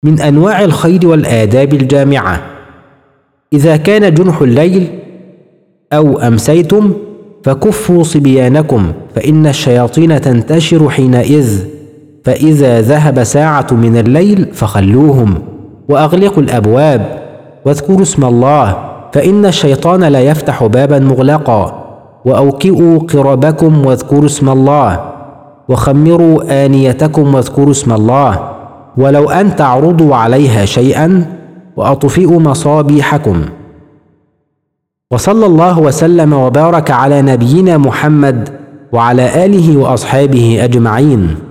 من أنواع الخير والآداب الجامعة: إذا كان جنح الليل أو أمسيتم فكفوا صبيانكم، فإن الشياطين تنتشر حينئذ، فإذا ذهب ساعة من الليل فخلوهم، وأغلقوا الأبواب، واذكروا اسم الله، فإن الشيطان لا يفتح بابا مغلقا، وأوكئوا قربكم واذكروا اسم الله، وخمروا آنيتكم واذكروا اسم الله، ولو أن تعرضوا عليها شيئا، وأطفئوا مصابيحكم. وصلى الله وسلم وبارك على نبينا محمد وعلى آله وأصحابه أجمعين.